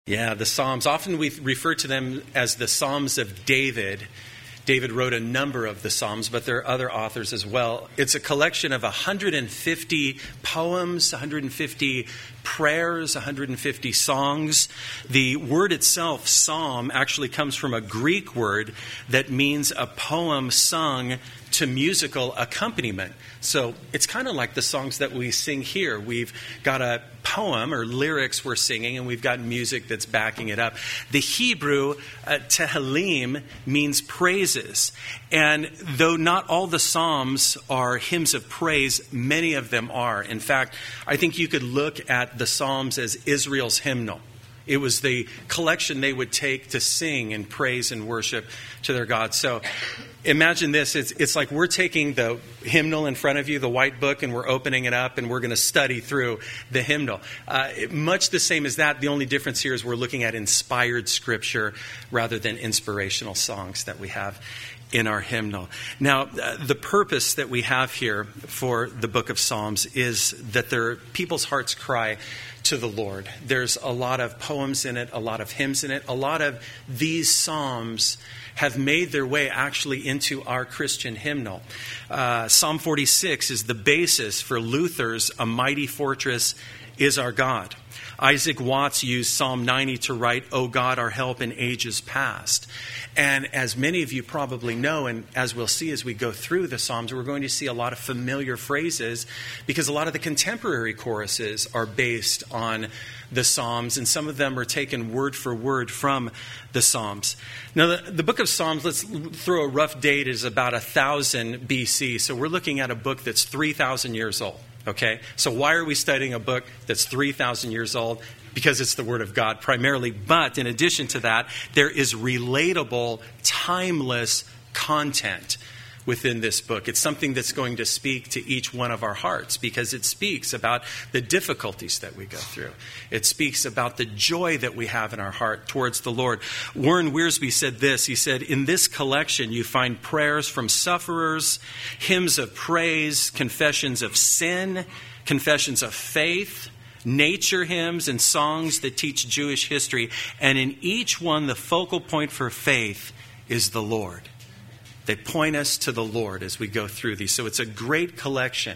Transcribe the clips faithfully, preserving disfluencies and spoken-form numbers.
Yeah, the Psalms. Often we refer to them as the Psalms of David. David wrote a number of the Psalms, but there are other authors as well. It's a collection of one hundred fifty poems, one hundred fifty prayers, one hundred fifty songs. The word itself, psalm, actually comes from a Greek word that means a poem sung to musical accompaniment. So it's kind of like the songs that we sing here. We've got a poem or lyrics we're singing, and we've got music that's backing it up. The Hebrew uh, Tehillim means praises. And though not all the Psalms are hymns of praise, many of them are. In fact, I think you could look at the Psalms as Israel's hymnal. It was the collection they would take to sing and praise and worship to their God. So imagine this. It's, it's like we're taking the hymnal in front of you, the white book, and we're opening it up and we're going to study through the hymnal. Uh, much the same as that. The only difference here is we're looking at inspired scripture rather than inspirational songs that we have in our hymnal. Now, uh, the purpose that we have here for the book of Psalms is that their people's hearts cry to the Lord. There's a lot of poems in it, a lot of hymns in it. A lot of these Psalms have made their way actually into our Christian hymnal. Uh, Psalm forty-six is the basis for Luther's "A Mighty Fortress is Our God." Isaac Watts used Psalm ninety to write, "O God, our help in ages past." And as many of you probably know, and as we'll see as we go through the Psalms, we're going to see a lot of familiar phrases because a lot of the contemporary choruses are based on the Psalms, and some of them are taken word for word from the Psalms. Now, the, the book of Psalms, let's throw a rough date, is about one thousand B C. So we're looking at a book that's three thousand years old. Okay, so why are we studying a book that's three thousand years old? Because it's the Word of God primarily. But in addition to that, there is relatable, timeless content within this book. It's something that's going to speak to each one of our hearts because it speaks about the difficulties that we go through. It speaks about the joy that we have in our heart towards the Lord. Warren Wiersbe said this. He said, "In this collection you find prayers from sufferers, hymns of praise, confessions of sin, confessions of faith, nature hymns, and songs that teach Jewish history. And in each one, the focal point for faith is the Lord." They point us to the Lord as we go through these. So it's a great collection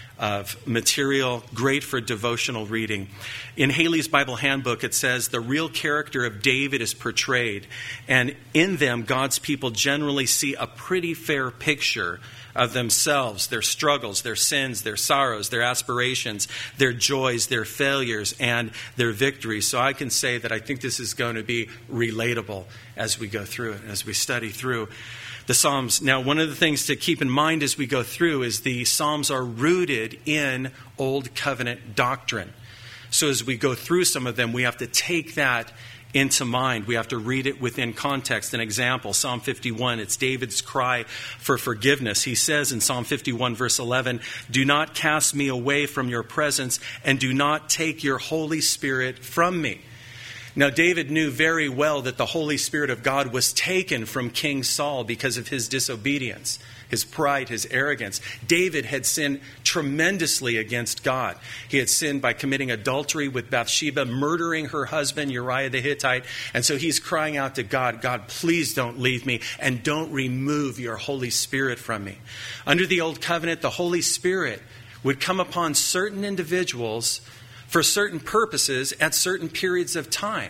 of material, great for devotional reading. In Haley's Bible Handbook, it says the real character of David is portrayed. And in them, God's people generally see a pretty fair picture of themselves, their struggles, their sins, their sorrows, their aspirations, their joys, their failures, and their victories. So I can say that I think this is going to be relatable as we go through it, as we study through the Psalms. Now, one of the things to keep in mind as we go through is the Psalms are rooted in Old Covenant doctrine. So as we go through some of them, we have to take that into mind. We have to read it within context. An example, Psalm fifty-one, it's David's cry for forgiveness. He says in Psalm fifty-one, verse eleven, "Do not cast me away from your presence, and do not take your Holy Spirit from me." Now, David knew very well that the Holy Spirit of God was taken from King Saul because of his disobedience, his pride, his arrogance. David had sinned tremendously against God. He had sinned by committing adultery with Bathsheba, murdering her husband, Uriah the Hittite. And so he's crying out to God, "God, please don't leave me and don't remove your Holy Spirit from me." Under the Old Covenant, the Holy Spirit would come upon certain individuals for certain purposes at certain periods of time.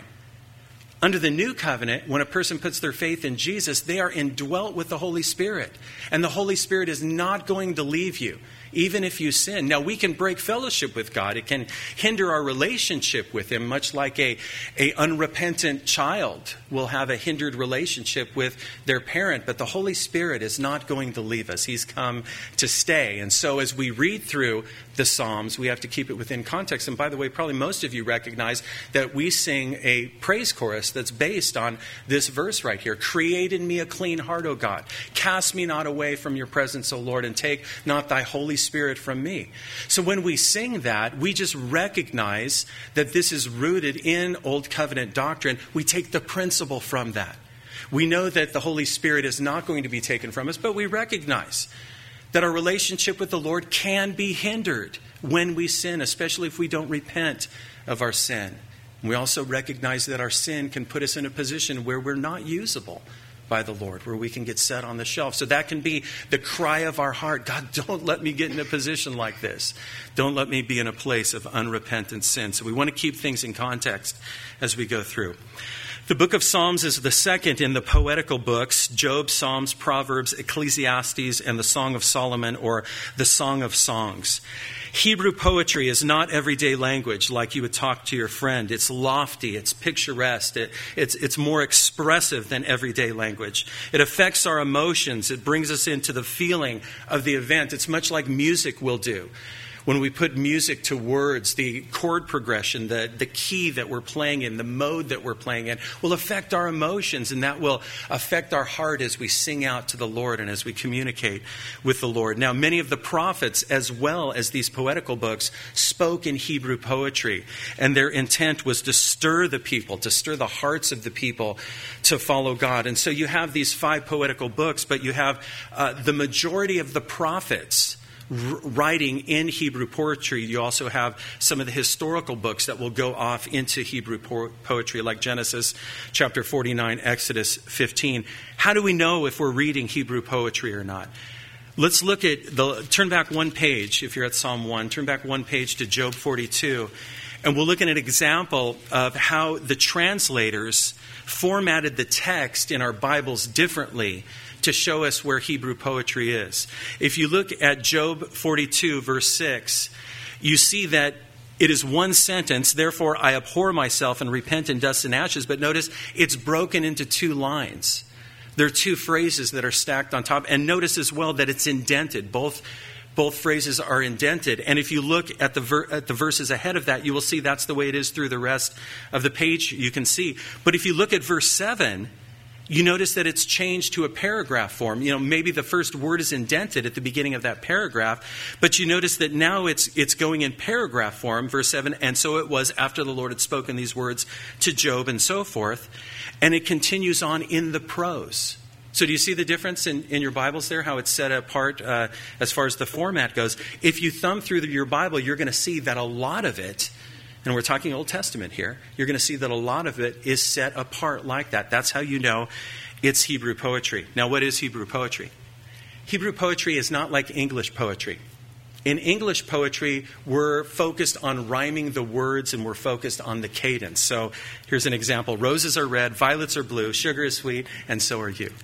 Under the New Covenant, when a person puts their faith in Jesus, they are indwelt with the Holy Spirit. And the Holy Spirit is not going to leave you, even if you sin. Now, we can break fellowship with God. It can hinder our relationship with Him, much like a, a unrepentant child will have a hindered relationship with their parent. But the Holy Spirit is not going to leave us. He's come to stay. And so as we read through the Psalms, we have to keep it within context. And by the way, probably most of you recognize that we sing a praise chorus that's based on this verse right here. "Create in me a clean heart, O God. Cast me not away from your presence, O Lord, and take not thy Holy Spirit from me." So when we sing that, we just recognize that this is rooted in Old Covenant doctrine. We take the principle from that. We know that the Holy Spirit is not going to be taken from us, but we recognize that our relationship with the Lord can be hindered when we sin, especially if we don't repent of our sin We also recognize that our sin can put us in a position where we're not usable by the Lord, where we can get set on the shelf. So that can be the cry of our heart. God, don't let me get in a position like this. Don't let me be in a place of unrepentant sin. So we want to keep things in context as we go through. The book of Psalms is the second in the poetical books, Job, Psalms, Proverbs, Ecclesiastes, and the Song of Solomon, or the Song of Songs. Hebrew poetry is not everyday language like you would talk to your friend. It's lofty, it's picturesque, it, it's, it's more expressive than everyday language. It affects our emotions. It brings us into the feeling of the event. It's much like music will do. When we put music to words, the chord progression, the, the key that we're playing in, the mode that we're playing in, will affect our emotions, and that will affect our heart as we sing out to the Lord and as we communicate with the Lord. Now, many of the prophets, as well as these poetical books, spoke in Hebrew poetry, and their intent was to stir the people, to stir the hearts of the people to follow God. And so you have these five poetical books, but you have uh, the majority of the prophets writing in Hebrew poetry. You also have some of the historical books that will go off into Hebrew po- poetry, like Genesis chapter forty-nine, Exodus fifteen. How do we know if we're reading Hebrew poetry or not? Let's look at the, turn back one page, if you're at Psalm one, turn back one page to Job forty-two, and we'll look at an example of how the translators formatted the text in our Bibles differently to show us where Hebrew poetry is. If you look at Job forty-two, verse six, you see that it is one sentence, therefore I abhor myself and repent in dust and ashes. But notice it's broken into two lines. There are two phrases that are stacked on top. And notice as well that it's indented. Both Both phrases are indented. And if you look at the ver- at the verses ahead of that, you will see that's the way it is through the rest of the page, you can see. But if you look at verse seven, you notice that it's changed to a paragraph form. You know, maybe the first word is indented at the beginning of that paragraph, but you notice that now it's it's going in paragraph form, verse seven, and so it was after the Lord had spoken these words to Job and so forth, and it continues on in the prose. So do you see the difference in, in your Bibles there, how it's set apart uh, as far as the format goes? If you thumb through the, your Bible, you're going to see that a lot of it, and we're talking Old Testament here, you're going to see that a lot of it is set apart like that. That's how you know it's Hebrew poetry. Now, what is Hebrew poetry? Hebrew poetry is not like English poetry. In English poetry, we're focused on rhyming the words and we're focused on the cadence. So here's an example. Roses are red, violets are blue, sugar is sweet, and so are you.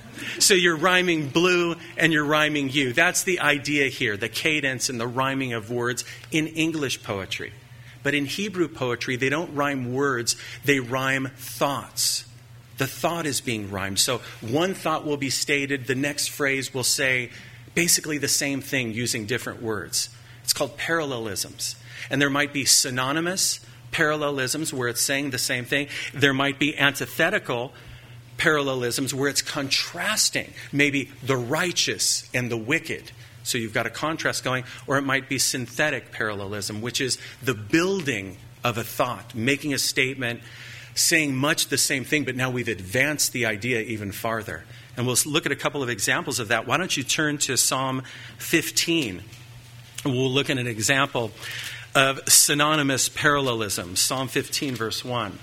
So you're rhyming blue and you're rhyming you. That's the idea here, the cadence and the rhyming of words in English poetry. But in Hebrew poetry, they don't rhyme words, they rhyme thoughts. The thought is being rhymed. So one thought will be stated, the next phrase will say basically the same thing using different words. It's called parallelisms. And there might be synonymous parallelisms where it's saying the same thing. There might be antithetical parallelisms where it's contrasting maybe the righteous and the wicked. So you've got a contrast going, or it might be synthetic parallelism, which is the building of a thought, making a statement, saying much the same thing, but now we've advanced the idea even farther. And we'll look at a couple of examples of that. Why don't you turn to Psalm fifteen, and we'll look at an example of synonymous parallelism. Psalm fifteen, verse one.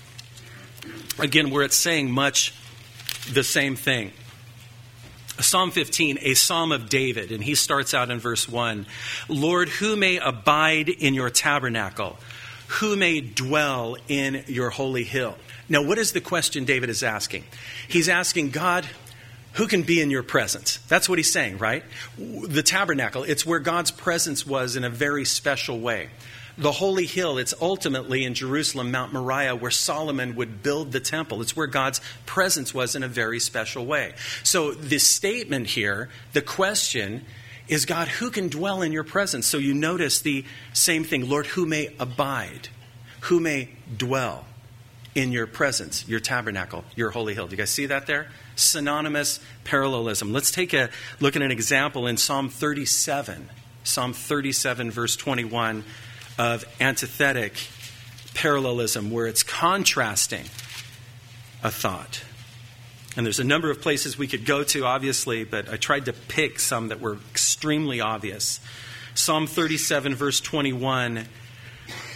Again, where it's saying much the same thing. Psalm fifteen, a psalm of David, and he starts out in verse one. Lord, who may abide in your tabernacle? Who may dwell in your holy hill? Now, what is the question David is asking? He's asking, God, who can be in your presence? That's what he's saying, right? The tabernacle, it's where God's presence was in a very special way. The holy hill, it's ultimately in Jerusalem, Mount Moriah, where Solomon would build the temple. It's where God's presence was in a very special way. So this statement here, the question is, God, who can dwell in your presence? So you notice the same thing. Lord, who may abide? Who may dwell in your presence, your tabernacle, your holy hill? Do you guys see that there? Synonymous parallelism. Let's take a look at an example in Psalm thirty-seven. Psalm thirty-seven, verse twenty-one. Of antithetic parallelism where it's contrasting a thought. And there's a number of places we could go to, obviously, but I tried to pick some that were extremely obvious. Psalm thirty-seven, verse twenty-one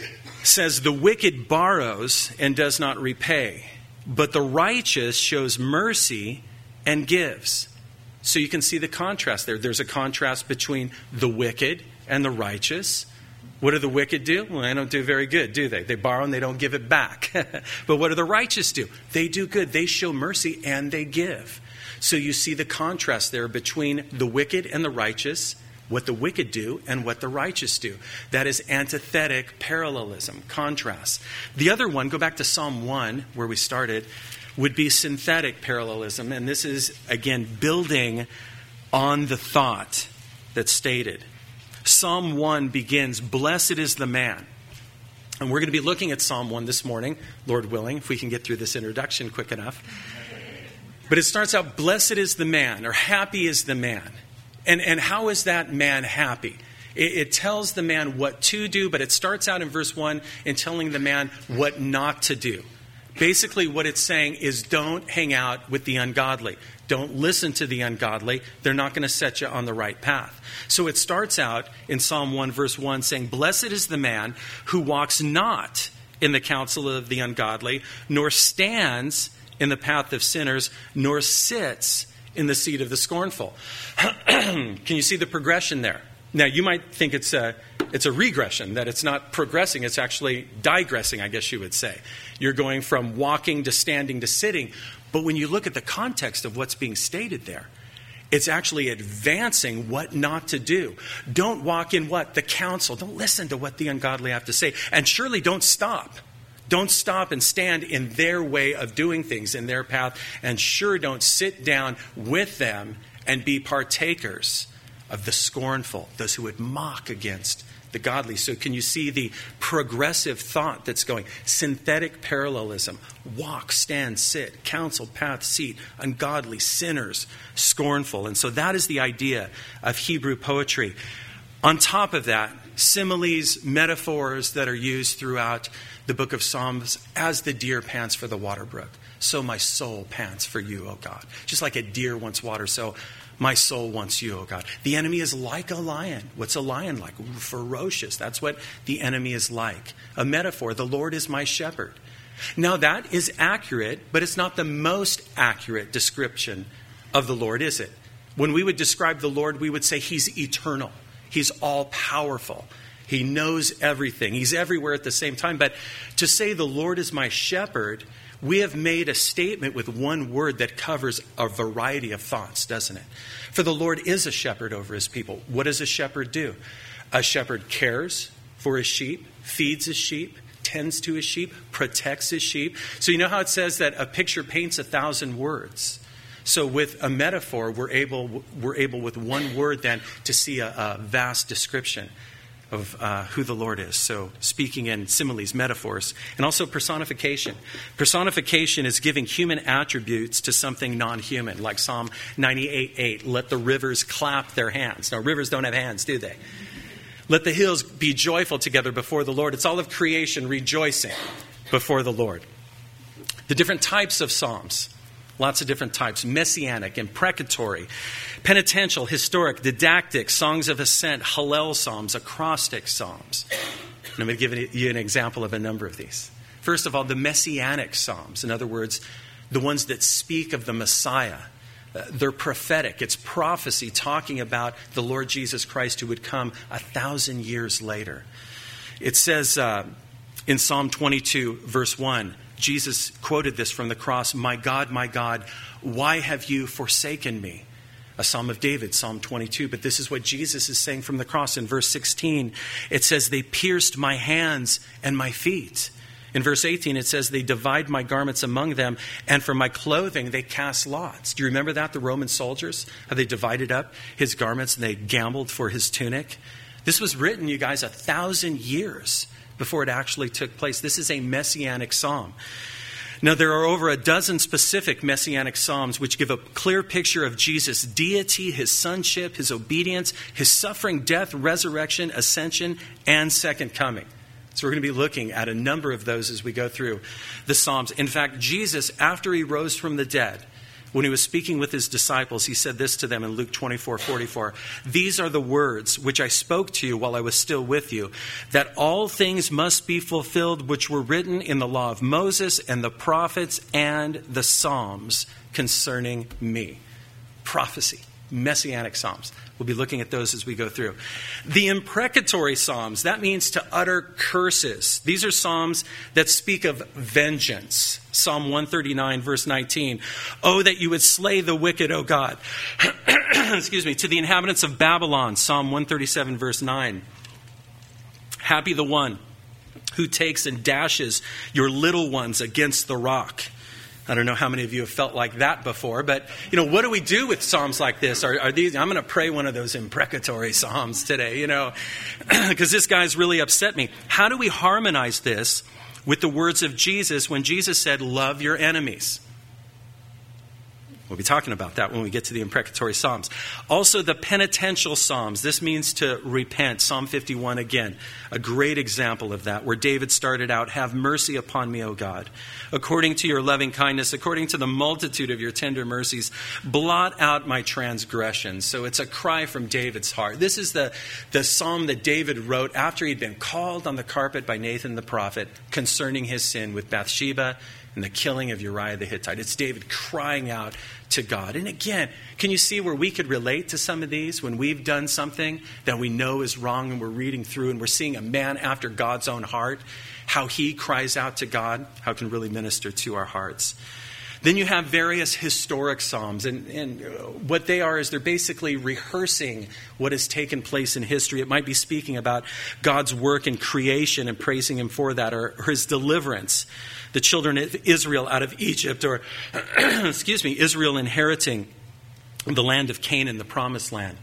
says, the wicked borrows and does not repay, but the righteous shows mercy and gives. So you can see the contrast there. There's a contrast between the wicked and the righteous. What do the wicked do? Well, they don't do very good, do they? They borrow and they don't give it back. But what do the righteous do? They do good. They show mercy and they give. So you see the contrast there between the wicked and the righteous, what the wicked do and what the righteous do. That is antithetic parallelism, contrast. The other one, go back to Psalm one, where we started, would be synthetic parallelism. And this is, again, building on the thought that's stated. Psalm one begins, "Blessed is the man." And we're going to be looking at Psalm one this morning, Lord willing, if we can get through this introduction quick enough. But it starts out, "Blessed is the man," or "happy is the man." And, and how is that man happy? It, it tells the man what to do, but it starts out in verse one in telling the man what not to do. Basically, what it's saying is don't hang out with the ungodly. Don't listen to the ungodly. They're not going to set you on the right path. So it starts out in Psalm one, verse one, saying, "Blessed is the man who walks not in the counsel of the ungodly, nor stands in the path of sinners, nor sits in the seat of the scornful." Can you see the progression there? Now, you might think it's a, it's a regression, that it's not progressing. It's actually digressing, I guess you would say. You're going from walking to standing to sitting. But when you look at the context of what's being stated there, it's actually advancing what not to do. Don't walk in what? The counsel. Don't listen to what the ungodly have to say. And surely don't stop. Don't stop and stand in their way of doing things, in their path. And sure don't sit down with them and be partakers of the scornful, those who would mock against the godly. So can you see the progressive thought that's going? Synthetic parallelism. Walk, stand, sit, counsel, path, seat, ungodly, sinners, scornful. And so that is the idea of Hebrew poetry. On top of that, similes, metaphors that are used throughout the book of Psalms, as the deer pants for the water brook, so my soul pants for you, O God. Just like a deer wants water, so my soul wants you, O God. The enemy is like a lion. What's a lion like? Ooh, ferocious. That's what the enemy is like. A metaphor, the Lord is my shepherd. Now that is accurate, but it's not the most accurate description of the Lord, is it? When we would describe the Lord, we would say he's eternal. He's all-powerful. He knows everything. He's everywhere at the same time. But to say the Lord is my shepherd, we have made a statement with one word that covers a variety of thoughts, doesn't it? For the Lord is a shepherd over his people. What does a shepherd do? A shepherd cares for his sheep, feeds his sheep, tends to his sheep, protects his sheep. So you know how it says that a picture paints a thousand words? So with a metaphor, we're able, we're able with one word then to see a, a vast description of uh, who the Lord is. So speaking in similes, metaphors, and also personification. Personification is giving human attributes to something non-human, like Psalm ninety-eight eight. Let the rivers clap their hands. Now, rivers don't have hands, do they? Let the hills be joyful together before the Lord. It's all of creation rejoicing before the Lord. The different types of psalms. Lots of different types. Messianic, imprecatory, penitential, historic, didactic, songs of ascent, Hallel psalms, acrostic psalms. And I'm going to give you an example of a number of these. First of all, the messianic psalms. In other words, the ones that speak of the Messiah. Uh, they're prophetic. It's prophecy talking about the Lord Jesus Christ who would come a thousand years later. It says uh, in Psalm twenty-two, verse one, Jesus quoted this from the cross, "My God, my God, why have you forsaken me?" A psalm of David, Psalm twenty-two. But this is what Jesus is saying from the cross. In verse sixteen, it says, "They pierced my hands and my feet." In verse eighteen, it says, "They divide my garments among them, and for my clothing they cast lots." Do you remember that, the Roman soldiers? How they divided up his garments and they gambled for his tunic? This was written, you guys, a thousand years before it actually took place. This is a messianic psalm. Now, there are over a dozen specific messianic psalms which give a clear picture of Jesus' deity, his sonship, his obedience, his suffering, death, resurrection, ascension, and second coming. So we're going to be looking at a number of those as we go through the Psalms. In fact, Jesus, after he rose from the dead, when he was speaking with his disciples, he said this to them in Luke twenty-four forty-four. These are the words which I spoke to you while I was still with you, that all things must be fulfilled which were written in the law of Moses and the prophets and the Psalms concerning me. Prophecy, messianic Psalms. We'll be looking at those as we go through. The imprecatory Psalms, that means to utter curses. These are Psalms that speak of vengeance. Psalm one thirty-nine, verse nineteen. Oh, that you would slay the wicked, O God. Excuse me. To the inhabitants of Babylon, Psalm one thirty-seven, verse nine. Happy the one who takes and dashes your little ones against the rock. I don't know how many of you have felt like that before, but, you know, what do we do with Psalms like this? Are, are these? I'm going to pray one of those imprecatory Psalms today, you know, because this guy's really upset me. How do we harmonize this with the words of Jesus when Jesus said, love your enemies? We'll be talking about that when we get to the imprecatory Psalms. Also, the penitential Psalms. This means to repent. Psalm fifty-one, again, a great example of that, where David started out, have mercy upon me, O God. According to your loving kindness, according to the multitude of your tender mercies, blot out my transgressions. So it's a cry from David's heart. This is the, the psalm that David wrote after he'd been called on the carpet by Nathan the prophet concerning his sin with Bathsheba and the killing of Uriah the Hittite. It's David crying out to God. And again, can you see where we could relate to some of these when we've done something that we know is wrong and we're reading through and we're seeing a man after God's own heart, how he cries out to God, how it can really minister to our hearts. Then you have various historic psalms, and, and what they are is they're basically rehearsing what has taken place in history. It might be speaking about God's work in creation and praising him for that, or, or his deliverance, the children of Israel out of Egypt, or, excuse me, Israel inheriting the land of Canaan, the promised land.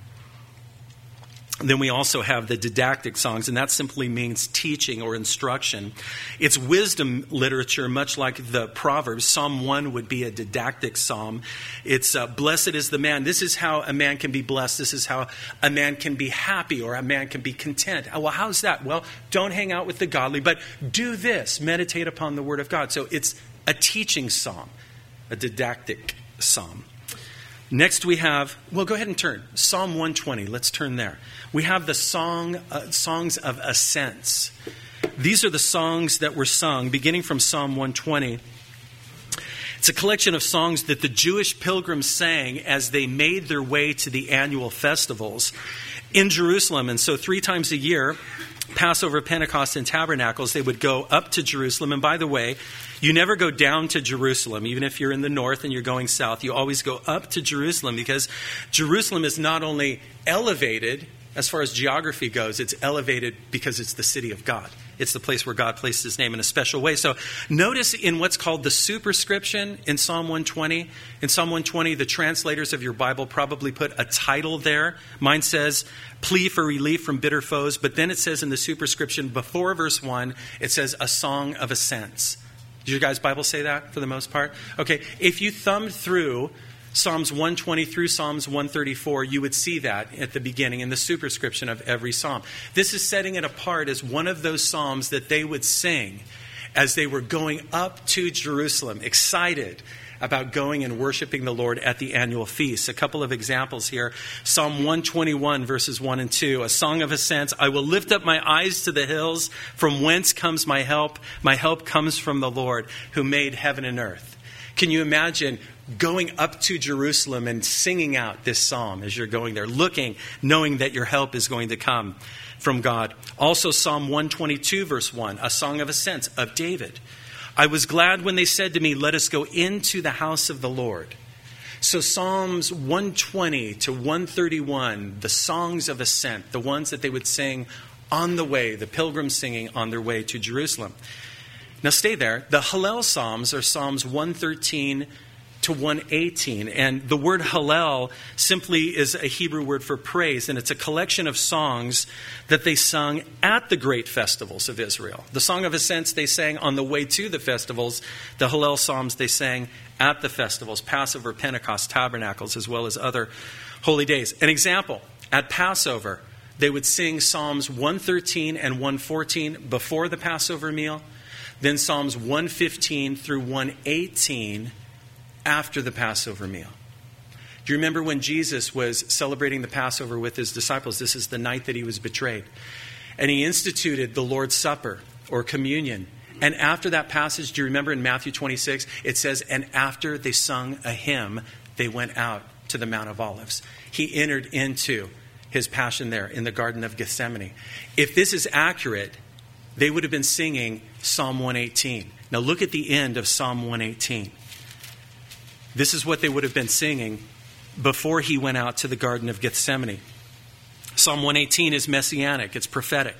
Then we also have the didactic songs, and that simply means teaching or instruction. It's wisdom literature, much like the Proverbs. Psalm one would be a didactic psalm. It's uh, blessed is the man. This is how a man can be blessed. This is how a man can be happy, or a man can be content. Well, how's that? Well, don't hang out with the godly, but do this. Meditate upon the word of God. So it's a teaching psalm, a didactic psalm. Next we have, well, go ahead and turn. Psalm one twenty. Let's turn there. We have the song, uh, songs of ascents. These are the songs that were sung, beginning from Psalm one twenty. It's a collection of songs that the Jewish pilgrims sang as they made their way to the annual festivals in Jerusalem. And so three times a year, Passover, Pentecost, and Tabernacles, they would go up to Jerusalem. And by the way, you never go down to Jerusalem. Even if you're in the north and you're going south, you always go up to Jerusalem, because Jerusalem is not only elevated as far as geography goes, it's elevated because it's the city of God. It's the place where God placed his name in a special way. So notice in what's called the superscription in Psalm one twenty. In Psalm one twenty, the translators of your Bible probably put a title there. Mine says, plea for relief from bitter foes. But then it says in the superscription before verse one, it says a song of ascents. Did your guys' Bible say that for the most part? Okay, if you thumbed through Psalms one twenty through Psalms one thirty-four, you would see that at the beginning in the superscription of every psalm. This is setting it apart as one of those psalms that they would sing as they were going up to Jerusalem, excited about going and worshiping the Lord at the annual feast. A couple of examples here. Psalm one twenty-one, verses one and two, a song of ascents. I will lift up my eyes to the hills. From whence comes my help? My help comes from the Lord who made heaven and earth. Can you imagine going up to Jerusalem and singing out this psalm as you're going there, looking, knowing that your help is going to come from God? Also, Psalm one twenty-two, verse one, a song of ascents of David. I was glad when they said to me, let us go into the house of the Lord. So Psalms one twenty to one thirty-one, the songs of ascent, the ones that they would sing on the way, the pilgrims singing on their way to Jerusalem. Now stay there. The Hallel Psalms are Psalms one thirteen to one eighteen. And the word Hallel simply is a Hebrew word for praise. And it's a collection of songs that they sung at the great festivals of Israel. The Song of Ascents they sang on the way to the festivals. The Hallel Psalms they sang at the festivals, Passover, Pentecost, Tabernacles, as well as other holy days. An example, at Passover, they would sing Psalms one thirteen and one fourteen before the Passover meal. Then Psalms one fifteen through one eighteen after the Passover meal. Do you remember when Jesus was celebrating the Passover with his disciples? This is the night that he was betrayed. And he instituted the Lord's Supper or communion. And after that passage, do you remember in Matthew twenty-six, it says, and after they sung a hymn, they went out to the Mount of Olives. He entered into his passion there in the Garden of Gethsemane. If this is accurate, they would have been singing Psalm one eighteen. Now look at the end of Psalm one eighteen. This is what they would have been singing before he went out to the Garden of Gethsemane. Psalm one eighteen is messianic. It's prophetic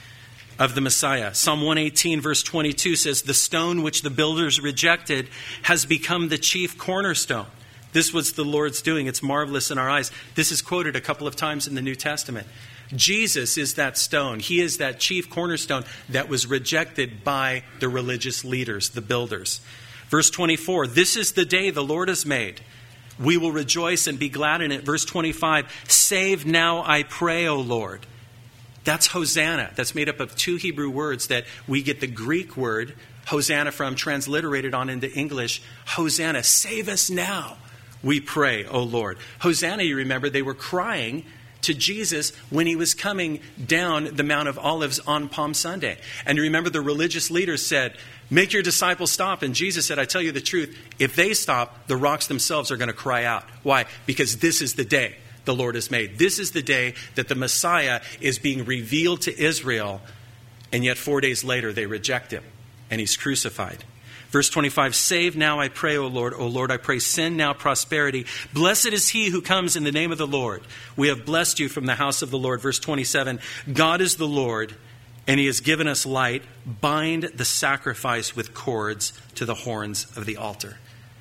of the Messiah. Psalm one eighteen verse twenty-two says, the stone which the builders rejected has become the chief cornerstone. This was the Lord's doing. It's marvelous in our eyes. This is quoted a couple of times in the New Testament. Jesus is that stone. He is that chief cornerstone that was rejected by the religious leaders, the builders. Verse twenty-four, this is the day the Lord has made. We will rejoice and be glad in it. Verse twenty-five, save now, I pray, O Lord. That's Hosanna. That's made up of two Hebrew words that we get the Greek word Hosanna from, transliterated on into English. Hosanna, save us now, we pray, O Lord. Hosanna, you remember, they were crying to Jesus when he was coming down the Mount of Olives on Palm Sunday. And you remember the religious leaders said, make your disciples stop. And Jesus said, I tell you the truth, if they stop, the rocks themselves are going to cry out. Why? Because this is the day the Lord has made. This is the day that the Messiah is being revealed to Israel. And yet four days later, they reject him and he's crucified. Verse twenty-five, save now, I pray, O Lord. O Lord, I pray, send now prosperity. Blessed is he who comes in the name of the Lord. We have blessed you from the house of the Lord. Verse twenty-seven, God is the Lord, and he has given us light. Bind the sacrifice with cords to the horns of the altar.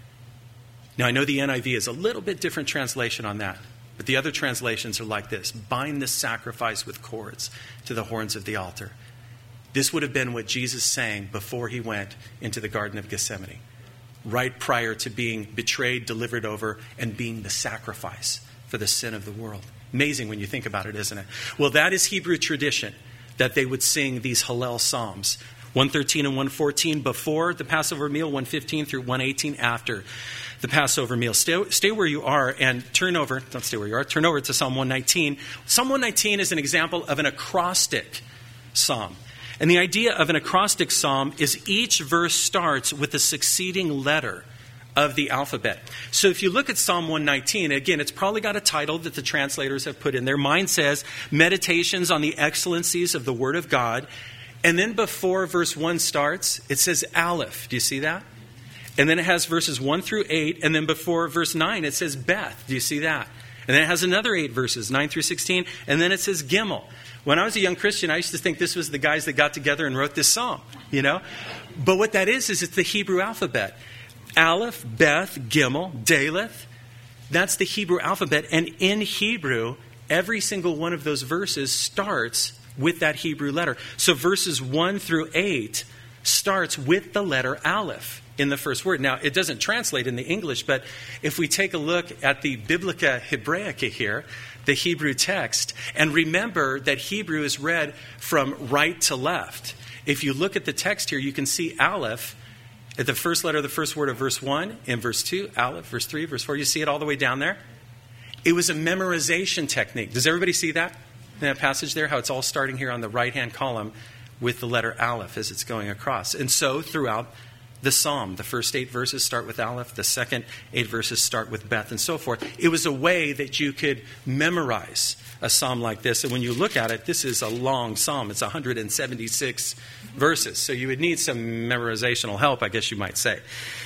Now, I know the N I V is a little bit different translation on that, but the other translations are like this. Bind the sacrifice with cords to the horns of the altar. This would have been what Jesus sang before he went into the Garden of Gethsemane, right prior to being betrayed, delivered over, and being the sacrifice for the sin of the world. Amazing when you think about it, isn't it? Well, that is Hebrew tradition, that they would sing these Hallel Psalms. one thirteen and one fourteen before the Passover meal, one fifteen through one eighteen after the Passover meal. Stay, stay where you are and turn over, don't stay where you are, turn over to Psalm one nineteen. Psalm one nineteen is an example of an acrostic psalm. And the idea of an acrostic psalm is each verse starts with a succeeding letter of the alphabet. So if you look at Psalm one nineteen, again, it's probably got a title that the translators have put in there. Mine says, Meditations on the Excellencies of the Word of God. And then before verse one starts, it says Aleph. Do you see that? And then it has verses one through eight. And then before verse nine, it says Beth. Do you see that? And then it has another eight verses, nine through sixteen. And then it says Gimel. When I was a young Christian, I used to think this was the guys that got together and wrote this psalm, you know. But what that is, is it's the Hebrew alphabet. Aleph, Beth, Gimel, Daleth. That's the Hebrew alphabet. And in Hebrew, every single one of those verses starts with that Hebrew letter. So verses one through eight starts with the letter Aleph in the first word. Now, it doesn't translate in the English, but if we take a look at the Biblica Hebraica here, the Hebrew text, and remember that Hebrew is read from right to left. If you look at the text here, you can see Aleph at the first letter of the first word of verse one, in verse two, Aleph, verse three, verse four. You see it all the way down there? It was a memorization technique. Does everybody see that in that passage there? How it's all starting here on the right-hand column with the letter Aleph as it's going across. And so throughout the psalm, the first eight verses start with Aleph, the second eight verses start with Beth, and so forth. It was a way that you could memorize a psalm like this. And when you look at it, this is a long psalm. It's one hundred seventy-six verses. So you would need some memorizational help, I guess you might say.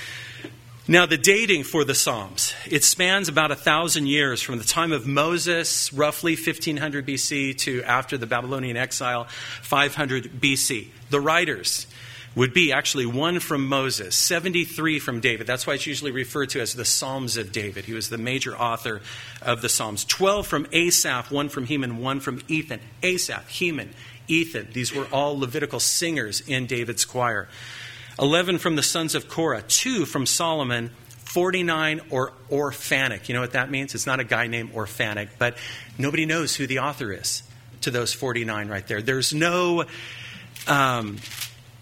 Now, the dating for the Psalms, it spans about a thousand years from the time of Moses, roughly fifteen hundred B C, to after the Babylonian exile, five hundred B C. The writers would be actually one from Moses, seventy-three from David. That's why it's usually referred to as the Psalms of David. He was the major author of the Psalms. twelve from Asaph, one from Heman, one from Ethan. Asaph, Heman, Ethan. These were all Levitical singers in David's choir. eleven from the sons of Korah, two from Solomon, forty-nine or orphanic. You know what that means? It's not a guy named Orphanic, but nobody knows who the author is to those forty-nine right there. There's no... Um,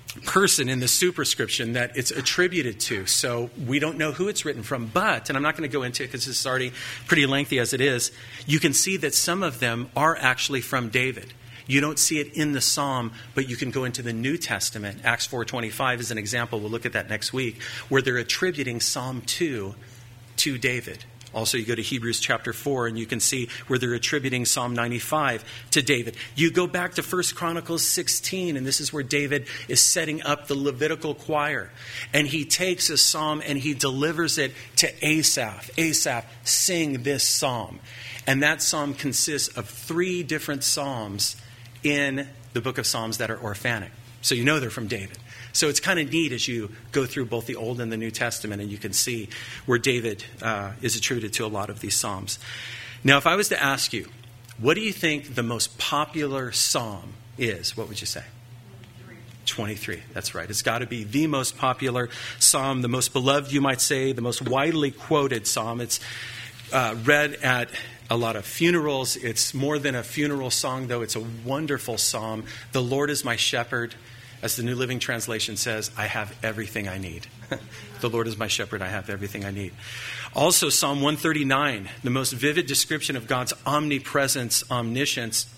person in the superscription that it's attributed to. So we don't know who it's written from. But, and I'm not going to go into it because this is already pretty lengthy as it is, you can see that some of them are actually from David. You don't see it in the psalm, but you can go into the New Testament. Acts four twenty-five is an example. We'll look at that next week, where they're attributing Psalm two to David. Also, you go to Hebrews chapter four, and you can see where they're attributing Psalm ninety-five to David. You go back to First Chronicles sixteen, and this is where David is setting up the Levitical choir. And he takes a psalm and he delivers it to Asaph. Asaph, sing this psalm. And that psalm consists of three different psalms in the book of Psalms that are orphanic. So you know they're from David. So it's kind of neat as you go through both the Old and the New Testament, and you can see where David uh, is attributed to a lot of these psalms. Now, if I was to ask you, what do you think the most popular psalm is? What would you say? twenty-three. That's right. It's got to be the most popular psalm, the most beloved, you might say, the most widely quoted psalm. It's uh, read at a lot of funerals. It's more than a funeral song, though. It's a wonderful psalm. The Lord is my shepherd. As the New Living Translation says, I have everything I need. The Lord is my shepherd. I have everything I need. Also, Psalm one thirty-nine, the most vivid description of God's omnipresence, omniscience,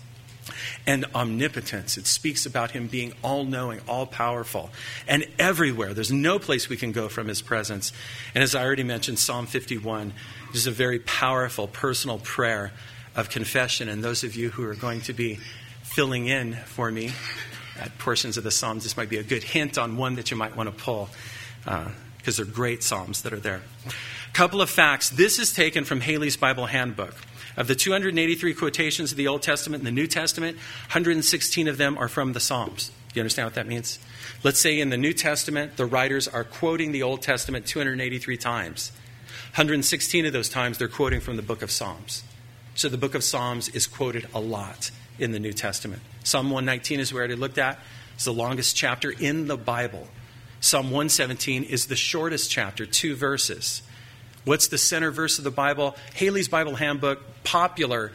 and omnipotence. It speaks about him being all-knowing, all-powerful, and everywhere. There's no place we can go from his presence. And as I already mentioned, Psalm fifty-one is a very powerful personal prayer of confession. And those of you who are going to be filling in for me at portions of the Psalms, this might be a good hint on one that you might want to pull, because uh, they're great Psalms that are there. A couple of facts. This is taken from Haley's Bible Handbook. Of the two hundred eighty-three quotations of the Old Testament and the New Testament, one hundred sixteen of them are from the Psalms. Do you understand what that means? Let's say in the New Testament, the writers are quoting the Old Testament two hundred eighty-three times. one hundred sixteen of those times, they're quoting from the book of Psalms. So the book of Psalms is quoted a lot in the New Testament. Psalm one nineteen is where I looked at. It's the longest chapter in the Bible. Psalm one seventeen is the shortest chapter, two verses. What's the center verse of the Bible? Haley's Bible Handbook, popular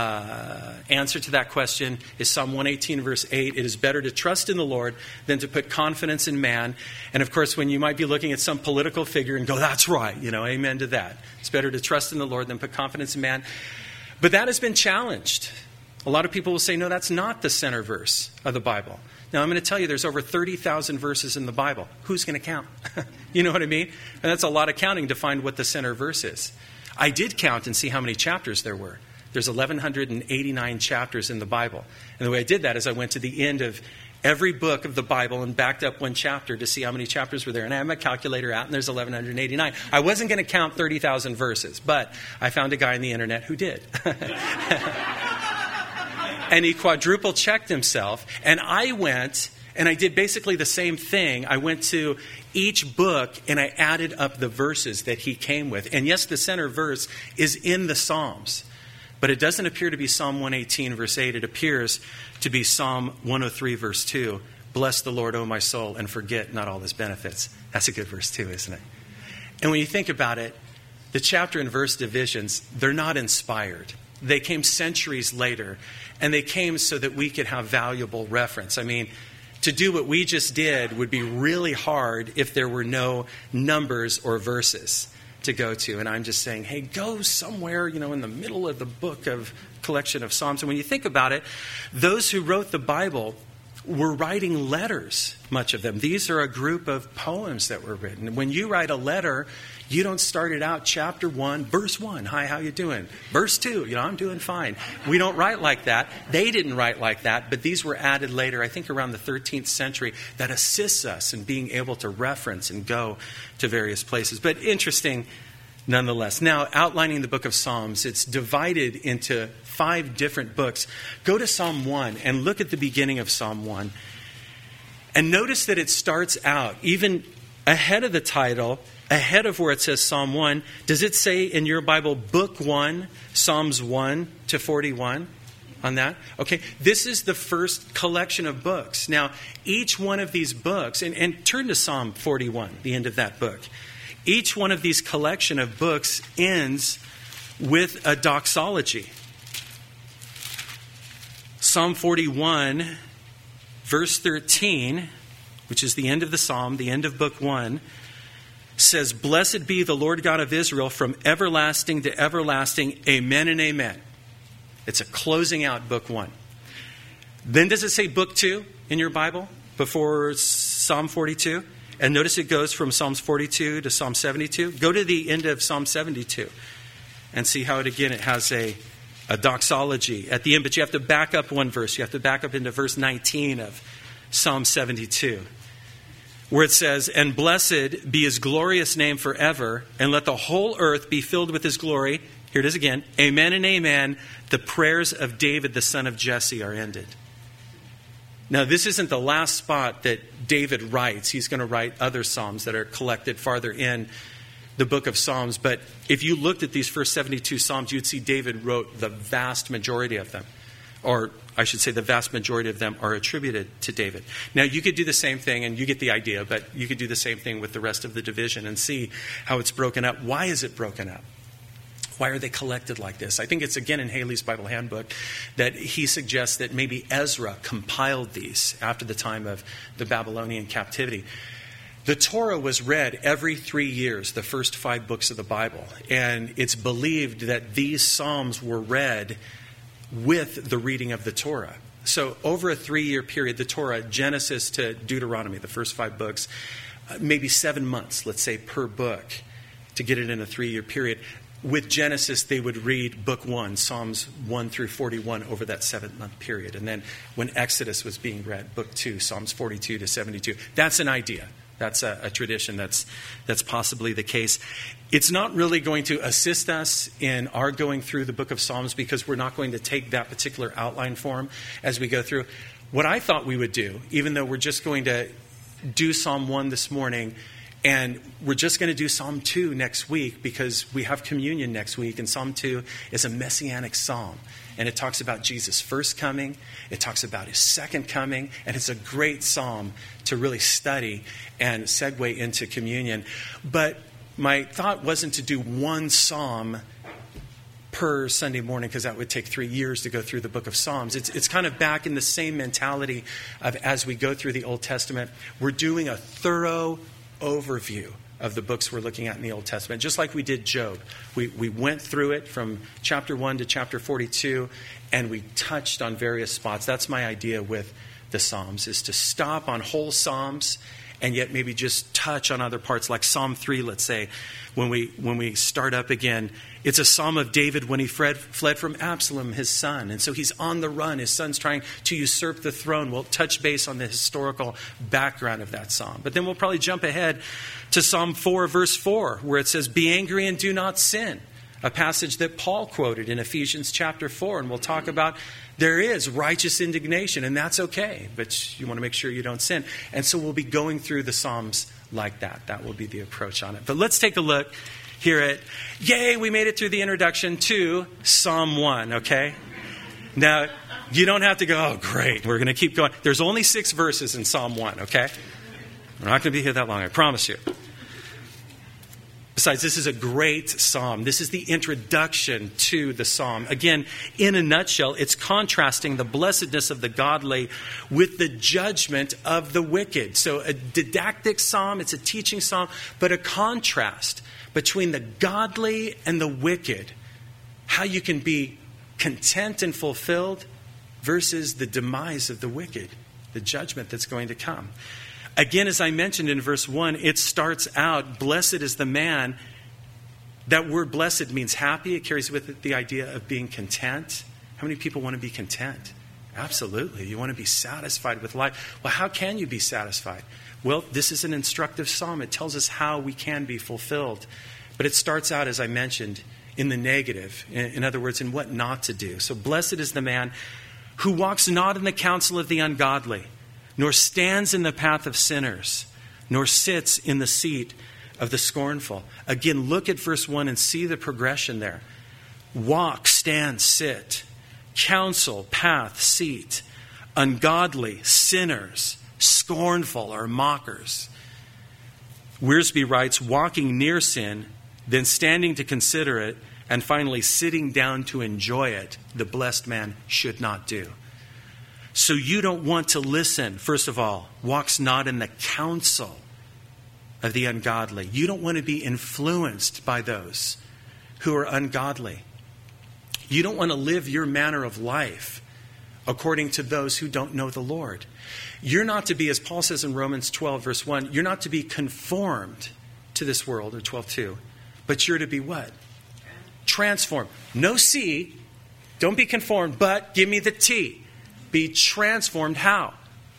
uh, answer to that question is Psalm one eighteen, verse eight. It is better to trust in the Lord than to put confidence in man. And of course, when you might be looking at some political figure and go, that's right, you know, amen to that. It's better to trust in the Lord than put confidence in man. But that has been challenged. A lot of people will say, no, that's not the center verse of the Bible. Now, I'm going to tell you there's over thirty thousand verses in the Bible. Who's going to count? You know what I mean? And that's a lot of counting to find what the center verse is. I did count and see how many chapters there were. There's eleven eighty-nine chapters in the Bible. And the way I did that is I went to the end of every book of the Bible and backed up one chapter to see how many chapters were there. And I had my calculator out, and there's eleven eighty-nine. I wasn't going to count thirty thousand verses, but I found a guy on the internet who did. And he quadruple checked himself. And I went and I did basically the same thing. I went to each book and I added up the verses that he came with. And yes, the center verse is in the Psalms. But it doesn't appear to be Psalm one eighteen, verse eight. It appears to be Psalm one oh three, verse two. Bless the Lord, O my soul, and forget not all his benefits. That's a good verse too, isn't it? And when you think about it, the chapter and verse divisions, they're not inspired. They came centuries later, and they came so that we could have valuable reference. I mean, to do what we just did would be really hard if there were no numbers or verses to go to. And I'm just saying, hey, go somewhere, you know, in the middle of the book of collection of Psalms. And when you think about it, those who wrote the Bible were writing letters, much of them. These are a group of poems that were written. When you write a letter, you don't start it out chapter one, verse one. Hi, how you doing? Verse two, you know, I'm doing fine. We don't write like that. They didn't write like that, but these were added later, I think around the thirteenth century, that assists us in being able to reference and go to various places. But interesting nonetheless. Now, outlining the book of Psalms, it's divided into five different books. Go to Psalm one and look at the beginning of Psalm one. And notice that it starts out, even ahead of the title, ahead of where it says Psalm one. Does it say in your Bible, Book one, Psalms one to forty-one on that? Okay, this is the first collection of books. Now, each one of these books, and, and turn to Psalm forty-one, the end of that book. Each one of these collection of books ends with a doxology. Psalm forty-one, verse thirteen, which is the end of the psalm, the end of book one, says, "Blessed be the Lord God of Israel from everlasting to everlasting. Amen and amen." It's a closing out book one. Then does it say book two in your Bible before Psalm forty-two? And notice it goes from Psalms forty-two to Psalm seventy-two. Go to the end of Psalm seventy-two and see how it, again, it has a, a doxology at the end. But you have to back up one verse. You have to back up into verse nineteen of Psalm seventy-two, where it says, "And blessed be his glorious name forever, and let the whole earth be filled with his glory." Here it is again. "Amen and amen. The prayers of David, the son of Jesse, are ended." Now, this isn't the last spot that David writes. He's going to write other psalms that are collected farther in the book of Psalms. But if you looked at these first seventy-two psalms, you'd see David wrote the vast majority of them. Or I should say the vast majority of them are attributed to David. Now, you could do the same thing, and you get the idea, but you could do the same thing with the rest of the division and see how it's broken up. Why is it broken up? Why are they collected like this? I think it's, again, in Haley's Bible Handbook that he suggests that maybe Ezra compiled these after the time of the Babylonian captivity. The Torah was read every three years, the first five books of the Bible. And it's believed that these psalms were read with the reading of the Torah. So over a three-year period, the Torah, Genesis to Deuteronomy, the first five books, maybe seven months, let's say, per book, to get it in a three-year period. With Genesis, they would read book one, Psalms one through forty-one, over that seven-month period. And then when Exodus was being read, book two, Psalms forty-two to seventy-two. That's an idea. That's a, a tradition that's that's possibly the case. It's not really going to assist us in our going through the book of Psalms because we're not going to take that particular outline form as we go through. What I thought we would do, even though we're just going to do Psalm one this morning, and we're just going to do Psalm two next week because we have communion next week. And Psalm two is a messianic psalm. And it talks about Jesus' first coming. It talks about his second coming. And it's a great psalm to really study and segue into communion. But my thought wasn't to do one psalm per Sunday morning because that would take three years to go through the book of Psalms. It's, it's kind of back in the same mentality of as we go through the Old Testament. We're doing a thorough overview of the books we're looking at in the Old Testament, just like we did Job. We we went through it from chapter one to chapter forty-two, and we touched on various spots. That's my idea with the Psalms, is to stop on whole Psalms and yet maybe just touch on other parts, like Psalm three, let's say, when we when we start up again. It's a psalm of David when he fled, fled from Absalom, his son. And so he's on the run. His son's trying to usurp the throne. We'll touch base on the historical background of that psalm. But then we'll probably jump ahead to Psalm four, verse four, where it says, "Be angry and do not sin." A passage that Paul quoted in Ephesians chapter four. And we'll talk about there is righteous indignation, and that's okay. But you want to make sure you don't sin. And so we'll be going through the Psalms like that. That will be the approach on it. But let's take a look here at, yay, we made it through the introduction to Psalm one, okay? Now, you don't have to go, oh, great, we're going to keep going. There's only six verses in Psalm one, okay? We're not going to be here that long, I promise you. Besides, this is a great psalm. This is the introduction to the psalm. Again, in a nutshell, it's contrasting the blessedness of the godly with the judgment of the wicked. So a didactic psalm, it's a teaching psalm, but a contrast between the godly and the wicked. How you can be content and fulfilled versus the demise of the wicked, the judgment that's going to come. Again, as I mentioned in verse one, it starts out, blessed is the man. That word blessed means happy. It carries with it the idea of being content. How many people want to be content? Absolutely. You want to be satisfied with life. Well, how can you be satisfied? Well, this is an instructive psalm. It tells us how we can be fulfilled. But it starts out, as I mentioned, in the negative. In other words, in what not to do. So blessed is the man who walks not in the counsel of the ungodly, nor stands in the path of sinners, nor sits in the seat of the scornful. Again, look at verse one and see the progression there. Walk, stand, sit. Counsel, path, seat. Ungodly, sinners, scornful, or mockers. Wiersbe writes, walking near sin, then standing to consider it, and finally sitting down to enjoy it, the blessed man should not do. So you don't want to listen, first of all, walks not in the counsel of the ungodly. You don't want to be influenced by those who are ungodly. You don't want to live your manner of life according to those who don't know the Lord. You're not to be, as Paul says in Romans twelve, verse one, you're not to be conformed to this world, or twelve two, but you're to be what? Transformed. No C, don't be conformed, but give me the T. Be transformed how?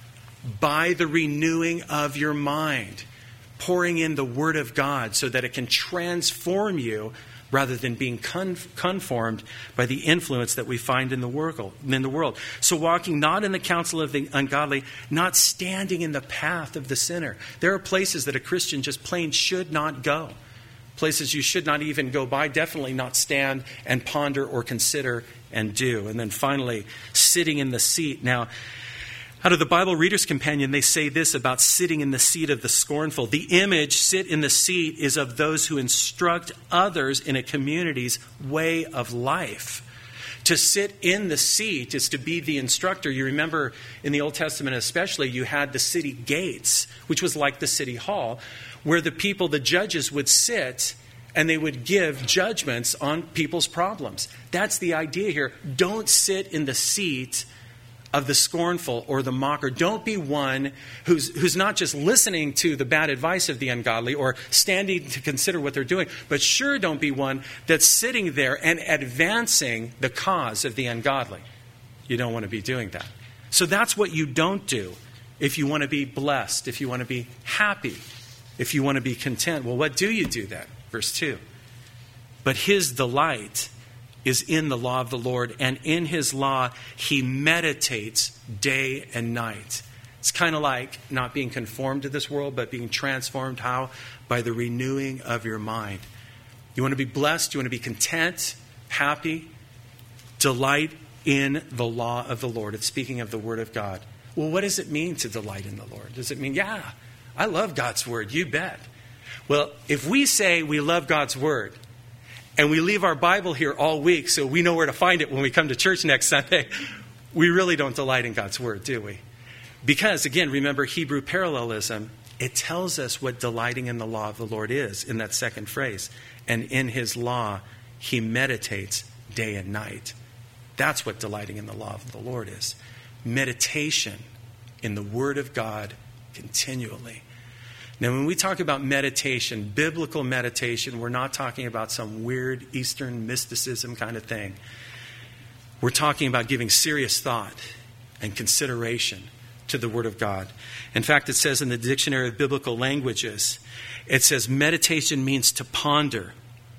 By the renewing of your mind. Pouring in the Word of God so that it can transform you rather than being con- conformed by the influence that we find in the world. In the world. So walking not in the counsel of the ungodly, not standing in the path of the sinner. There are places that a Christian just plain should not go. Places you should not even go by, definitely not stand and ponder or consider and do. And then finally, sitting in the seat. Now, out of the Bible Reader's Companion, they say this about sitting in the seat of the scornful. The image, sit in the seat, is of those who instruct others in a community's way of life. To sit in the seat is to be the instructor. You remember in the Old Testament especially, you had the city gates, which was like the city hall, where the people, the judges, would sit and they would give judgments on people's problems. That's the idea here. Don't sit in the seat of the scornful or the mocker. Don't be one who's who's not just listening to the bad advice of the ungodly or standing to consider what they're doing, but sure don't be one that's sitting there and advancing the cause of the ungodly. You don't want to be doing that. So that's what you don't do if you want to be blessed, if you want to be happy, if you want to be content. Well, what do you do then? Verse two. But his delight is in the law of the Lord, and in his law he meditates day and night. It's kind of like not being conformed to this world, but being transformed. How? By the renewing of your mind. You want to be blessed? You want to be content, happy? Delight in the law of the Lord. It's speaking of the Word of God. Well, what does it mean to delight in the Lord? Does it mean, yeah, I love God's Word, you bet. Well, if we say we love God's Word, and we leave our Bible here all week so we know where to find it when we come to church next Sunday, we really don't delight in God's Word, do we? Because, again, remember Hebrew parallelism, it tells us what delighting in the law of the Lord is in that second phrase. And in his law, he meditates day and night. That's what delighting in the law of the Lord is. Meditation in the Word of God continually. Now, when we talk about meditation, biblical meditation, we're not talking about some weird Eastern mysticism kind of thing. We're talking about giving serious thought and consideration to the Word of God. In fact, it says in the Dictionary of Biblical Languages, it says meditation means to ponder,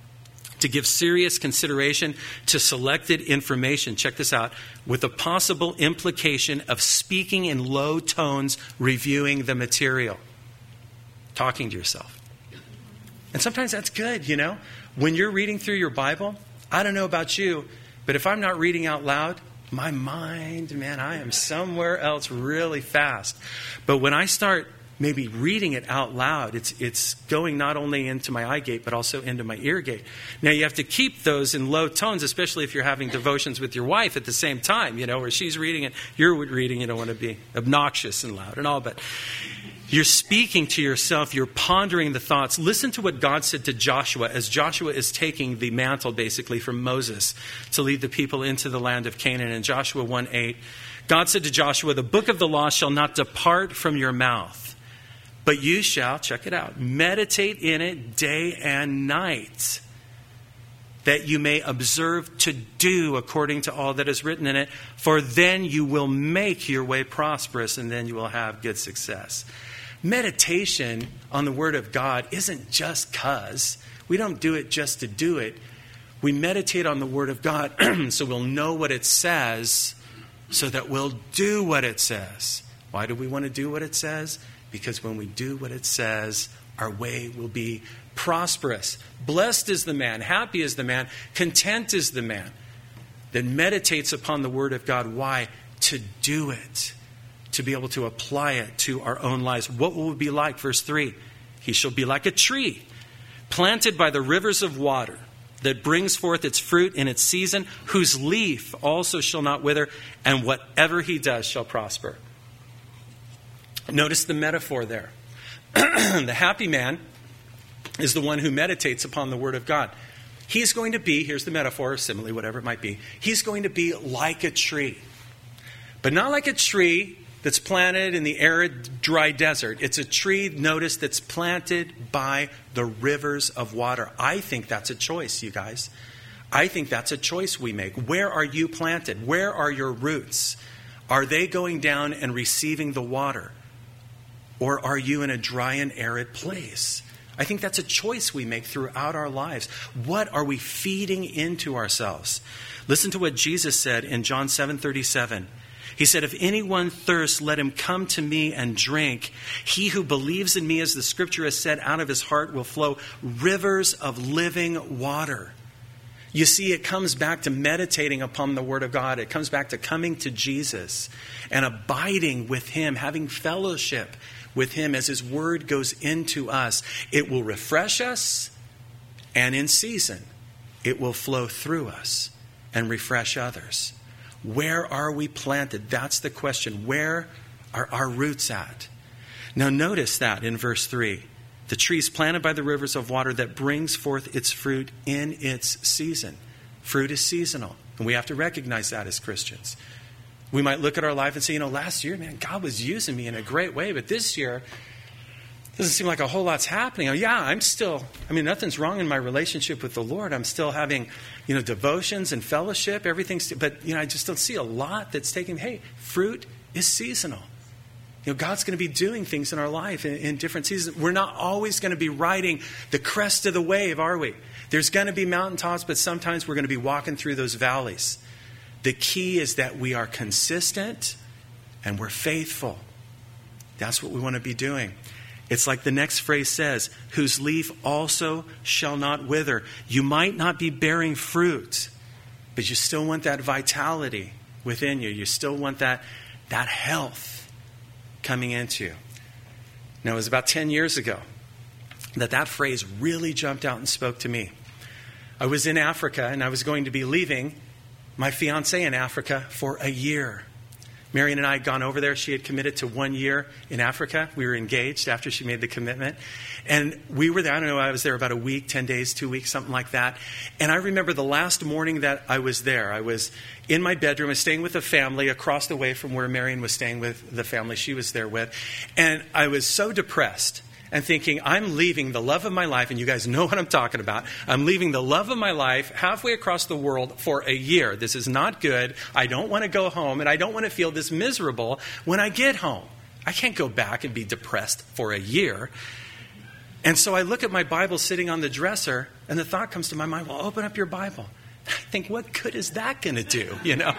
to give serious consideration to selected information. Check this out. With a possible implication of speaking in low tones, reviewing the material. Talking to yourself. And sometimes that's good, you know. When you're reading through your Bible, I don't know about you, but if I'm not reading out loud, my mind, man, I am somewhere else really fast. But when I start maybe reading it out loud, it's it's going not only into my eye gate, but also into my ear gate. Now, you have to keep those in low tones, especially if you're having devotions with your wife at the same time, you know, where she's reading it, you're reading, you don't want to be obnoxious and loud and all, but you're speaking to yourself. You're pondering the thoughts. Listen to what God said to Joshua as Joshua is taking the mantle, basically, from Moses to lead the people into the land of Canaan. In Joshua one eight, God said to Joshua, the book of the law shall not depart from your mouth, but you shall, check it out, meditate in it day and night, that you may observe to do according to all that is written in it, for then you will make your way prosperous, and then you will have good success. Meditation on the Word of God isn't just because. We don't do it just to do it. We meditate on the Word of God so we'll know what it says, so that we'll do what it says. Why do we want to do what it says? Because when we do what it says, our way will be prosperous. Blessed is the man, happy is the man, content is the man that meditates upon the Word of God. Why? To do it. To be able to apply it to our own lives. What will it be like? Verse three, he shall be like a tree planted by the rivers of water that brings forth its fruit in its season, whose leaf also shall not wither, and whatever he does shall prosper. Notice the metaphor there. The happy man is the one who meditates upon the word of God. He's going to be, here's the metaphor, simile, whatever it might be, he's going to be like a tree. But not like a tree that's planted in the arid, dry desert. It's a tree, notice, that's planted by the rivers of water. I think that's a choice, you guys. I think that's a choice we make. Where are you planted? Where are your roots? Are they going down and receiving the water? Or are you in a dry and arid place? I think that's a choice we make throughout our lives. What are we feeding into ourselves? Listen to what Jesus said in John seven thirty-seven. He said, if anyone thirsts, let him come to me and drink. He who believes in me, as the scripture has said, out of his heart will flow rivers of living water. You see, it comes back to meditating upon the word of God. It comes back to coming to Jesus and abiding with him, having fellowship with him as his word goes into us. It will refresh us, and in season, it will flow through us and refresh others. Where are we planted? That's the question. Where are our roots at? Now notice that in verse three. The tree is planted by the rivers of water that brings forth its fruit in its season. Fruit is seasonal, and we have to recognize that as Christians. We might look at our life and say, you know, last year, man, God was using me in a great way, but this year, doesn't seem like a whole lot's happening. Oh, yeah, I'm still, I mean, nothing's wrong in my relationship with the Lord. I'm still having, you know, devotions and fellowship, everything's, but, you know, I just don't see a lot that's taking, hey, fruit is seasonal. You know, God's going to be doing things in our life in, in different seasons. We're not always going to be riding the crest of the wave, are we? There's going to be mountaintops, but sometimes we're going to be walking through those valleys. The key is that we are consistent and we're faithful. That's what we want to be doing. It's like the next phrase says, whose leaf also shall not wither. You might not be bearing fruit, but you still want that vitality within you. You still want that, that health coming into you. Now, it was about ten years ago that that phrase really jumped out and spoke to me. I was in Africa, and I was going to be leaving my fiancée in Africa for a year. Marion and I had gone over there. She had committed to one year in Africa. We were engaged after she made the commitment. And we were there, I don't know, I was there about a week, ten days, two weeks, something like that. And I remember the last morning that I was there, I was in my bedroom, I was staying with a family across the way from where Marion was staying with the family she was there with. And I was so depressed and thinking, I'm leaving the love of my life, and you guys know what I'm talking about. I'm leaving the love of my life halfway across the world for a year. This is not good. I don't want to go home, and I don't want to feel this miserable when I get home. I can't go back and be depressed for a year. And so I look at my Bible sitting on the dresser, and the thought comes to my mind, well, open up your Bible. I think, what good is that going to do, you know?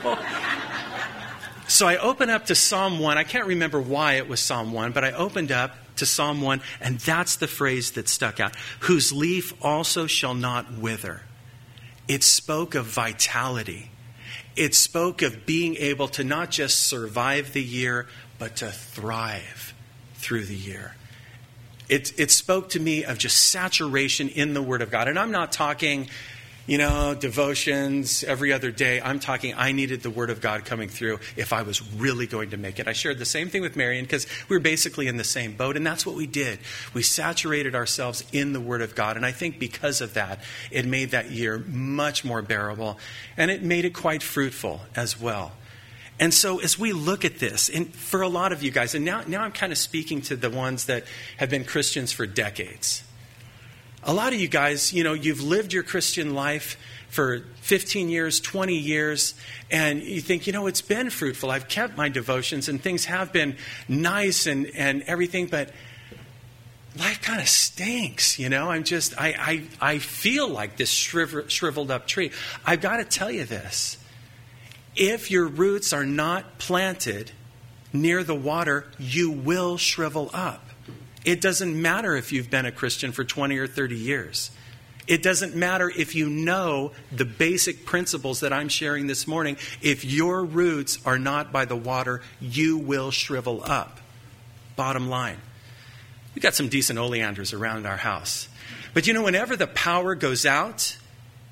So I open up to Psalm one. I can't remember why it was Psalm one, but I opened up to Psalm one, and that's the phrase that stuck out. Whose leaf also shall not wither. It spoke of vitality. It spoke of being able to not just survive the year, but to thrive through the year. It, it spoke to me of just saturation in the Word of God. And I'm not talking, you know, devotions every other day. I'm talking I needed the Word of God coming through if I was really going to make it. I shared the same thing with Marion because we were basically in the same boat, and that's what we did. We saturated ourselves in the Word of God, and I think because of that, it made that year much more bearable, and it made it quite fruitful as well. And so as we look at this, and for a lot of you guys, and now, now I'm kind of speaking to the ones that have been Christians for decades. A lot of you guys, you know, you've lived your Christian life for fifteen years, twenty years, and you think, you know, it's been fruitful. I've kept my devotions and things have been nice and, and everything, but life kind of stinks, you know. I'm just, I, I, I feel like this shriv- shriveled up tree. I've got to tell you this. If your roots are not planted near the water, you will shrivel up. It doesn't matter if you've been a Christian for twenty or thirty years. It doesn't matter if you know the basic principles that I'm sharing this morning. If your roots are not by the water, you will shrivel up. Bottom line. We've got some decent oleanders around our house. But you know, whenever the power goes out,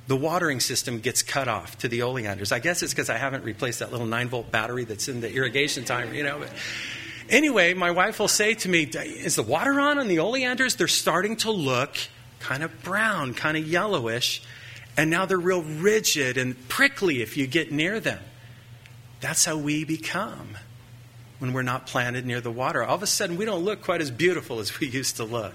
the watering system gets cut off to the oleanders. I guess it's because I haven't replaced that little nine volt battery that's in the irrigation timer, you know. But anyway, my wife will say to me, is the water on on the oleanders? They're starting to look kind of brown, kind of yellowish. And now they're real rigid and prickly if you get near them. That's how we become when we're not planted near the water. All of a sudden, we don't look quite as beautiful as we used to look.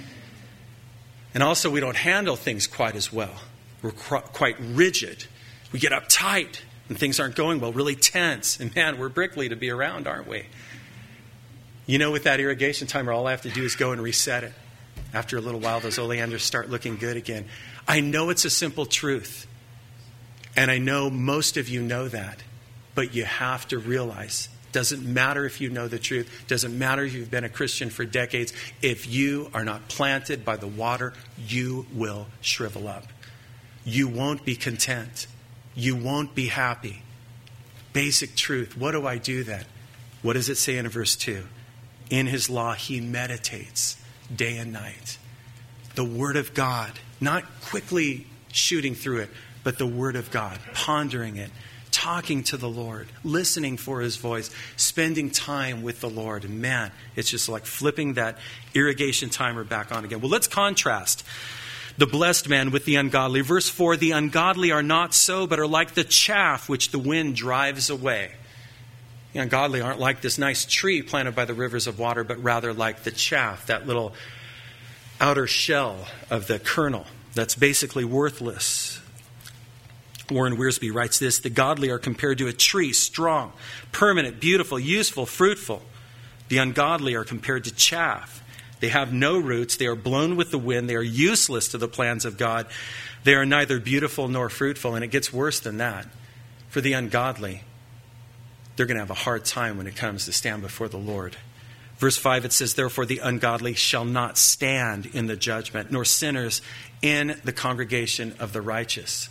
And also, we don't handle things quite as well. We're quite rigid. We get uptight and things aren't going well, really tense. And man, we're prickly to be around, aren't we? You know, with that irrigation timer, all I have to do is go and reset it. After a little while, those oleanders start looking good again. I know it's a simple truth. And I know most of you know that. But you have to realize, doesn't matter if you know the truth. Doesn't matter if you've been a Christian for decades. If you are not planted by the water, you will shrivel up. You won't be content. You won't be happy. Basic truth. What do I do then? What does it say in verse two? In his law, he meditates day and night. The Word of God, not quickly shooting through it, but the Word of God, pondering it, talking to the Lord, listening for his voice, spending time with the Lord. And man, it's just like flipping that irrigation timer back on again. Well, let's contrast the blessed man with the ungodly. Verse four, the ungodly are not so, but are like the chaff which the wind drives away. The ungodly aren't like this nice tree planted by the rivers of water, but rather like the chaff, that little outer shell of the kernel that's basically worthless. Warren Wiersbe writes this, the godly are compared to a tree, strong, permanent, beautiful, useful, fruitful. The ungodly are compared to chaff. They have no roots. They are blown with the wind. They are useless to the plans of God. They are neither beautiful nor fruitful. And it gets worse than that. For the ungodly, they're going to have a hard time when it comes to stand before the Lord. Verse five, it says, therefore the ungodly shall not stand in the judgment, nor sinners in the congregation of the righteous.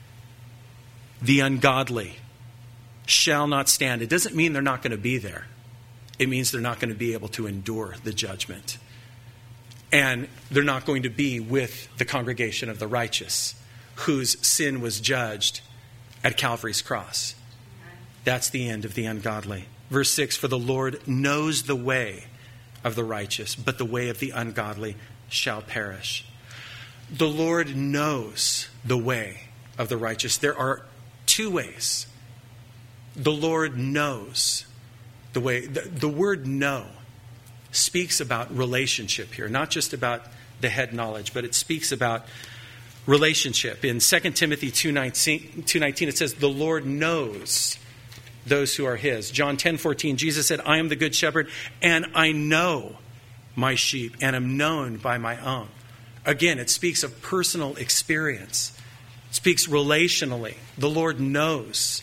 The ungodly shall not stand. It doesn't mean they're not going to be there. It means they're not going to be able to endure the judgment. And they're not going to be with the congregation of the righteous, whose sin was judged at Calvary's cross. That's the end of the ungodly. Verse six, for the Lord knows the way of the righteous, but the way of the ungodly shall perish. The Lord knows the way of the righteous. There are two ways. The Lord knows the way. The, the word know speaks about relationship here, not just about the head knowledge, but it speaks about relationship. In Second Timothy two nineteen, it says, the Lord knows those who are his. John ten fourteen, Jesus said, I am the good shepherd, and I know my sheep, and am known by my own. Again, it speaks of personal experience. It speaks relationally. The Lord knows.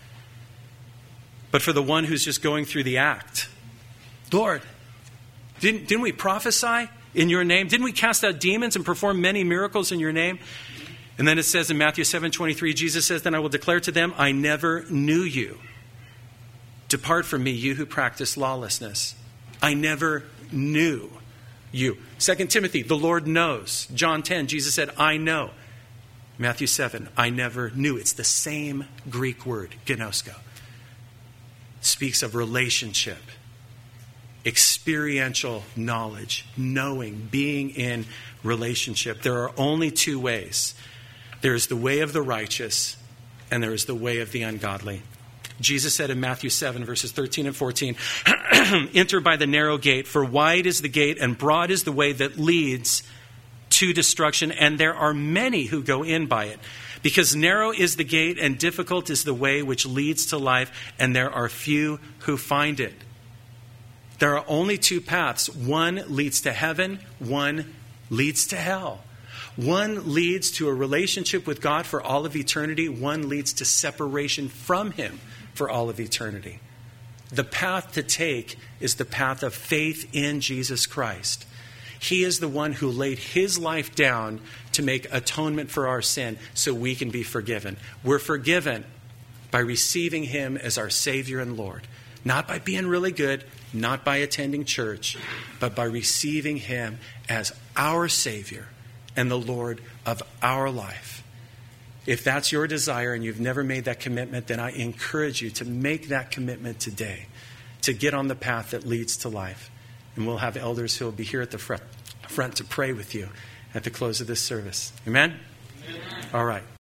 But for the one who's just going through the act, Lord, didn't, didn't we prophesy in your name? Didn't we cast out demons and perform many miracles in your name? And then it says in Matthew seven twenty-three, Jesus says, then I will declare to them, I never knew you. Depart from me, you who practice lawlessness. I never knew you. Second Timothy, the Lord knows. John ten, Jesus said, I know. Matthew seven, I never knew. It's the same Greek word, gnosko. It speaks of relationship, experiential knowledge, knowing, being in relationship. There are only two ways. There is the way of the righteous, and there is the way of the ungodly. Jesus said in Matthew seven, verses thirteen and fourteen, enter by the narrow gate, for wide is the gate and broad is the way that leads to destruction, and there are many who go in by it. Because narrow is the gate and difficult is the way which leads to life, and there are few who find it. There are only two paths. One leads to heaven, one leads to hell. One leads to a relationship with God for all of eternity. One leads to separation from him for all of eternity. The path to take is the path of faith in Jesus Christ. He is the one who laid his life down to make atonement for our sin so we can be forgiven. We're forgiven by receiving him as our Savior and Lord. Not by being really good, not by attending church, but by receiving him as our Savior and the Lord of our life. If that's your desire and you've never made that commitment, then I encourage you to make that commitment today, to get on the path that leads to life. And we'll have elders who will be here at the front, front to pray with you at the close of this service. Amen? Amen. All right.